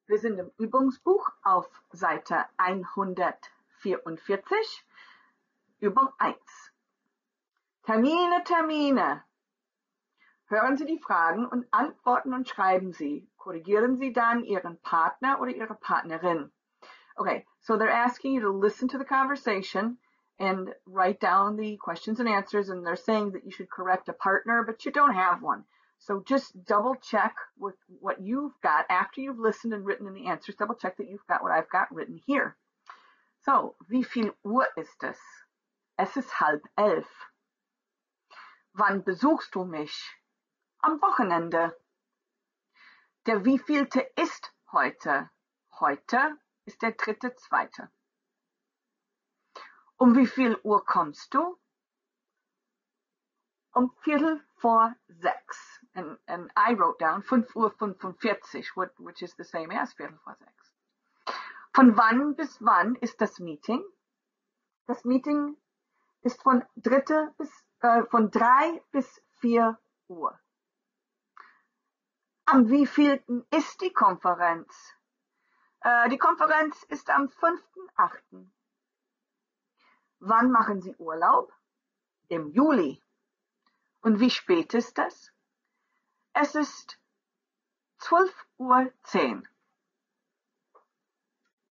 Wir sind im Übungsbuch auf Seite 144, Übung 1. Termine, Termine. Hören Sie die Fragen und antworten und schreiben Sie. Korrigieren Sie dann Ihren Partner oder Ihre Partnerin. Okay, so they're asking you to listen to the conversation and write down the questions and answers, and they're saying that you should correct a partner, but you don't have one. So just double check with what you've got after you've listened and written in the answers. Double check that you've got what I've got written here. So, wie viel Uhr ist es? Es ist 10:30. Wann besuchst du mich? Am Wochenende. Der wievielte ist heute? Heute ist der 3.2. Um wie viel Uhr kommst du? Um 5:45. And I wrote down 5:45, which is the same as 5:45. Von wann bis wann ist das Meeting? Das Meeting ist von 3 bis 4 Uhr. Am wievielten ist die Konferenz? Die Konferenz ist am 5.8. Wann machen Sie Urlaub? Im Juli. Und wie spät ist es? Es ist 12:10 Uhr.